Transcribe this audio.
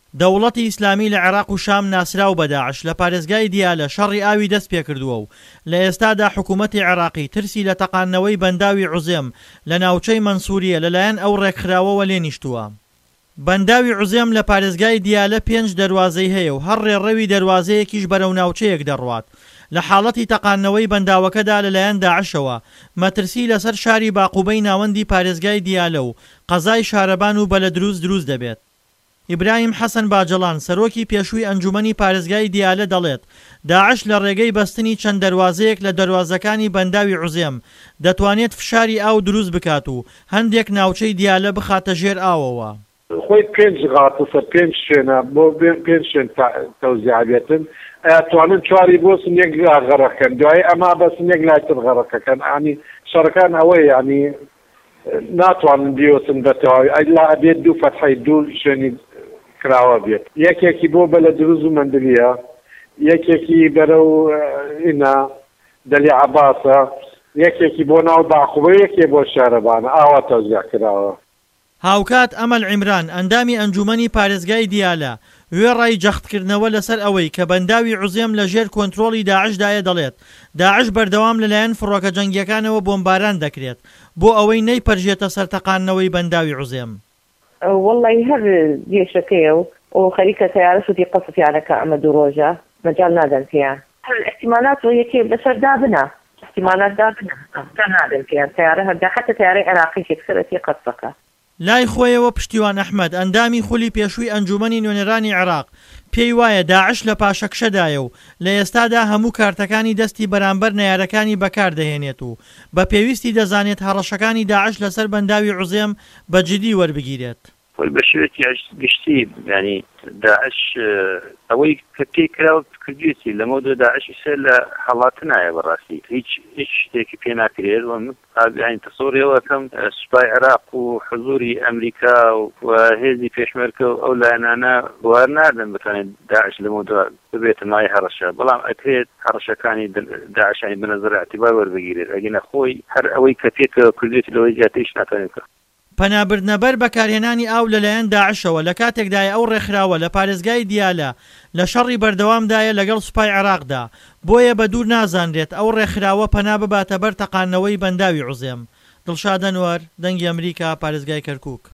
دەوڵەتی ئیسلامی لە عێراق و شام ناسراو بە داعش لە پارێزگای دیالە شەڕی ئاوی دەست پێکردووە و لە ئێستادا حکوومەتی عێراقی ترسی لە تەقانەوەی بەنداوی عوزێم لە ناوچەی مەنسووریە لەلایەن ئەو ڕێکخراوەوە لێ نیشتووە. بەنداوی عوزێم لە پارێزگای دیالە 5 دەروازەی هەیە و هەر ڕێڕەوی دەروازەیەکیش بەرەو ناوچەیەک دەڕوات. لە حاڵەتی تەقانەوەی بەنداوەکەدا لەلایەن داعشەوە مەترسی لەسەر شاری باقوبەی ناوەندی پارێزگای دیالە و قەزای شارەبان و بەلە دروست دەبێت. ئیبراهیم حەسەن باجەڵان سەرۆکی پێشووی ئەنجومەنی پارێزگای دیالە دەڵێت داعش لە ڕێگەی بەستنی چەند دەروازەیەک لە دەروازەکانی بەنداوی عوزێم دەتوانێت فشاری ئاو دروست بکات و هەندێک ناوچەی دیالە بخاتە ژێر ئاوەوە. خۆی 5 غاتسە 5 شوێنە بۆ 5 شوێن تەوزیع ئەتوانن 4 بۆسن یەک غەڕەکەن دوای ئەما بەسن یەک لایتر غەڕەکەکەن ئانی شەڕەکان ئەوەی ینی ناتوانن بیۆسن بەتەواوی ئەلا ئەبێت 2 فەتحەی 2 شوێنی کراوە بێت یەکێکی بۆ بەلە دروست و مەندلیە یەکێکی بەرەو ئینا دەلی عەباسە یەکێکی بۆ ناو باخوبە یەکێ بۆ شارەبانە ئاوا تەوزیع کراوە. هاوکات ئەمەل عیمران ئەندامی ئەنجومەنی پارێزگای دیالە وێڕای جەختکردنەوە لەسەر ئەوەی کە بەنداوی عوزێم لە ژێر کۆنتڕۆڵی داعشدایە دەڵێت داعش بەردەوام لەلایەن فڕۆکە جەنگیەکانەوە بۆمباران دەکرێت بۆ ئەوەی نەیپەرژێتە سەر تەقانەوەی بەنداوی عوزێم. والله هەر گێشەکەیە و خەریکە تەیارە سوودی قەسفیانەکە ئەمە دوو ڕۆژە مەجال نادەن پێیان هەر احتیمالات و یەکێ بەسەر دابنە احتیمالات دابنە تا نادەن پێیان تەیارە هەردا حتى تەیارەی عێراقی یەکسەرەتی قەسفەکە. لای خۆیەوە پشتیوان ئەحمەد ئەندامی خولی پێشووی ئەنجومەنی نوێنەرانی عێراق پێی وایە داعش لە پاشەکشەدایە و لە ئێستادا هەموو کارتەکانی دەستی بەرامبەر نەیارەکانی بەکاردەهێنێت و بە پێویستی دەزانێت هەڕەشەکانی داعش لەسەر بەنداوی عوزێم بەجددی وەربگیرێت. بە شێوەیەکی گشتی ینی داعش ئەوەی کە پێی کراوە کردوێتی لەمە داعشی سەر لە هەڵاتە نایە بەڕاستی هیچ شتێکی پێ ناکرێت ئاین تەسۆڕیەوەکەم سوپای عێراق و حزوری ئەمریکا و هێزی پێشمەرکە و ئەو لایەنانە بوار نادەن بتوانێت داعش لەمە ببێتە مای هەڕەشە بەڵام ئەکرێت هەڕەشەکانی داعشانی بنەزەر ئەتیبار وەربگیرێت ئەگەنە خۆی هەر ئەوەی کە پێکەوە کردوێتی لەوەی زیاتریش ناتوانێت بکات. پەنابردنەبەر بەکارهێنانی ئاو لەلایەن داعشەوە لە کاتێکدای ئەو ڕێکخراوە لە پارێزگای دیالە لە شەڕی بەردەوامدایە لەگەڵ سوپای عێراقدا بۆیە بە دوور نازانرێت ئەو ڕێکخراوە پەنا بباتە بەر تەقانەوەی بەنداوی عوزێم. دڵشاد ئەنوەر دەنگی ئەمریکا پارێزگای کەرکووک.